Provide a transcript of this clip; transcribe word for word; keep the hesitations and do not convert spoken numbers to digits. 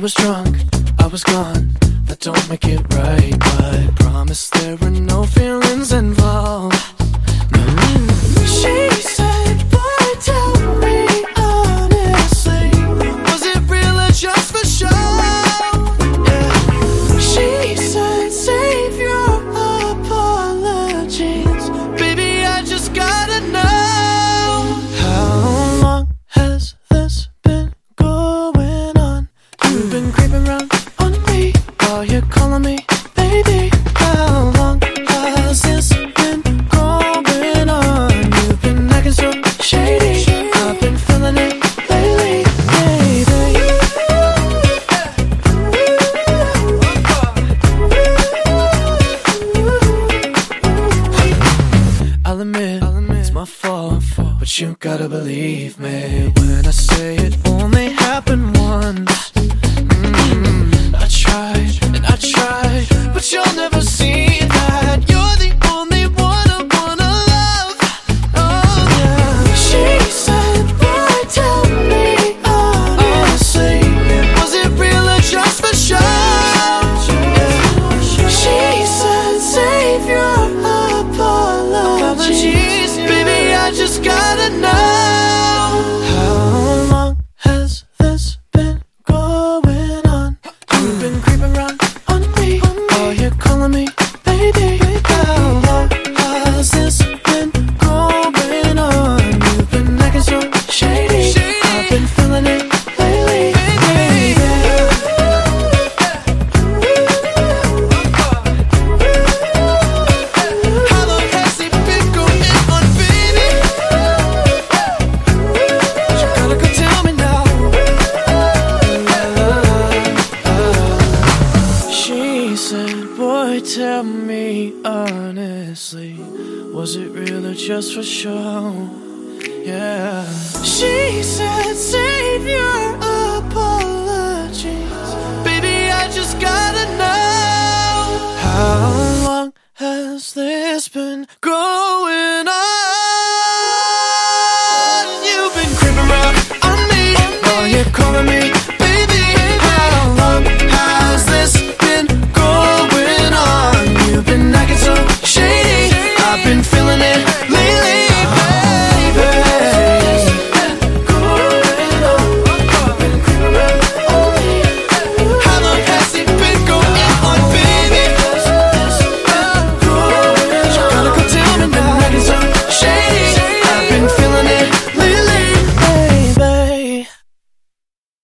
was drunk, I was gone. That don't make it right, but promise there were no feelings involved. No. She said, boy, tell me honestly, was it real or just for show? Yeah. She said, save your apologies, baby, I just gotta know. How long has this been going on? You've been creeping around on me while you're calling me baby. How long has this been going on? You've been acting so shady, I've been feeling it lately, baby. I'll admit, it's my fault, but you gotta believe me when I say it only happened once. Mm, I tried and I tried, but you'll never see that. You're the only one I wanna love. Oh yeah. She said, boy, tell me honestly, was it real or just for show? Yeah. She said, save your apologies, baby, I just gotta know. How long has this been going on? You've been creeping around on me while you're calling me baby. How long has this been going on? You've been acting so shady, I've been feeling it lately, baby. How long has it been going on, baby? You gotta go tell me now. She said, boy, tell me honestly, was it real or just for show? Yeah.